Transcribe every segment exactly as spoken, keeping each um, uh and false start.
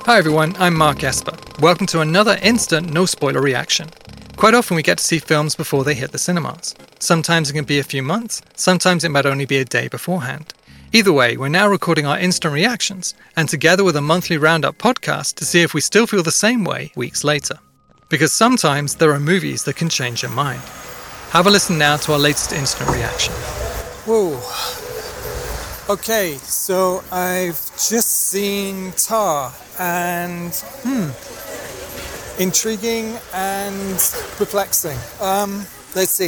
Hi everyone, I'm Mark Esper. Welcome to another instant no spoiler reaction. Quite often we get to see films before they hit the cinemas. Sometimes it can be a few months, sometimes it might only be a day beforehand. Either way, we're now recording our instant reactions, and together with a monthly roundup podcast to see if we still feel the same way weeks later. Because sometimes there are movies that can change your mind. Have a listen now to our latest instant reaction. Whoa. Okay, so I've just seen Tar, and hmm, intriguing and perplexing. Um, let's see.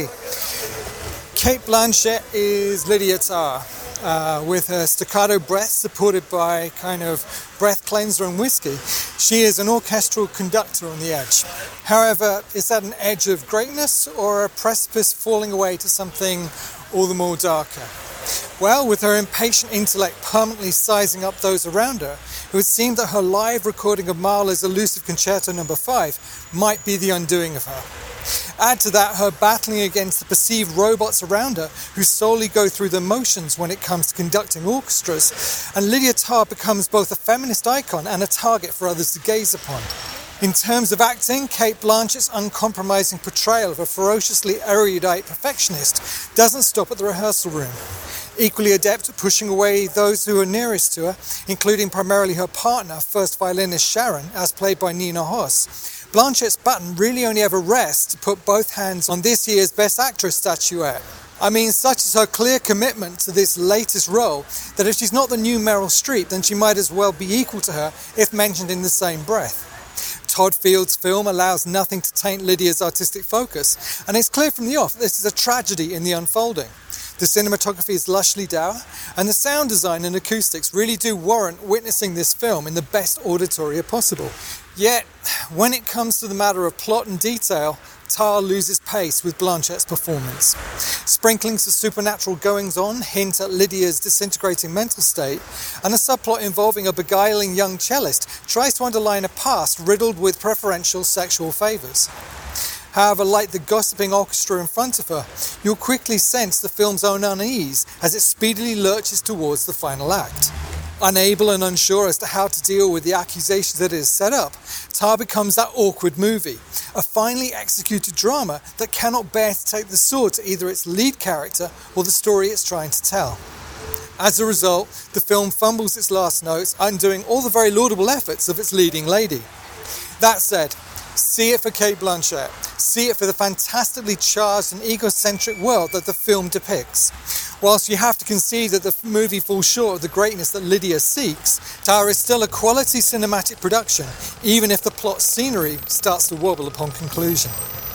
Cate Blanchett is Lydia Tar, uh, with her staccato breath supported by kind of breath cleanser and whiskey. She is an orchestral conductor on the edge. However, is that an edge of greatness or a precipice falling away to something all the more darker? Well, with her impatient intellect permanently sizing up those around her, it would seem that her live recording of Mahler's elusive Concerto number five might be the undoing of her. Add to that her battling against the perceived robots around her who solely go through the motions when it comes to conducting orchestras, and Lydia Tar becomes both a feminist icon and a target for others to gaze upon. In terms of acting, Cate Blanchett's uncompromising portrayal of a ferociously erudite perfectionist doesn't stop at the rehearsal room. Equally adept at pushing away those who are nearest to her, including primarily her partner, first violinist Sharon, as played by Nina Hoss, Blanchett's button really only ever rests to put both hands on this year's Best Actress statuette. I mean, such is her clear commitment to this latest role that if she's not the new Meryl Streep, then she might as well be equal to her if mentioned in the same breath. Todd Field's film allows nothing to taint Lydia's artistic focus, and it's clear from the off that this is a tragedy in the unfolding. The cinematography is lushly dour, and the sound design and acoustics really do warrant witnessing this film in the best auditoria possible. Yet, when it comes to the matter of plot and detail, Tar loses pace with Blanchett's performance. Sprinklings of supernatural goings-on hint at Lydia's disintegrating mental state, and a subplot involving a beguiling young cellist tries to underline a past riddled with preferential sexual favours. However, like the gossiping orchestra in front of her, you'll quickly sense the film's own unease as it speedily lurches towards the final act. Unable and unsure as to how to deal with the accusations that it has set up, Tar becomes that awkward movie, a finely executed drama that cannot bear to take the sword to either its lead character or the story it's trying to tell. As a result, the film fumbles its last notes, undoing all the very laudable efforts of its leading lady. That said, see it for Cate Blanchett. See it for the fantastically charged and egocentric world that the film depicts. Whilst you have to concede that the movie falls short of the greatness that Lydia seeks, Tar is still a quality cinematic production, even if the plot scenery starts to wobble upon conclusion.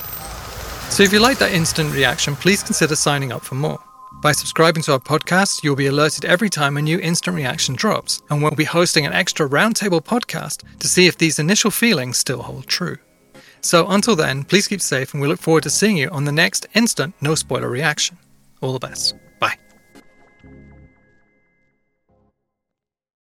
So if you like that instant reaction, please consider signing up for more. By subscribing to our podcast, you'll be alerted every time a new instant reaction drops, and we'll be hosting an extra roundtable podcast to see if these initial feelings still hold true. So until then, please keep safe, and we look forward to seeing you on the next instant no spoiler reaction. All the best.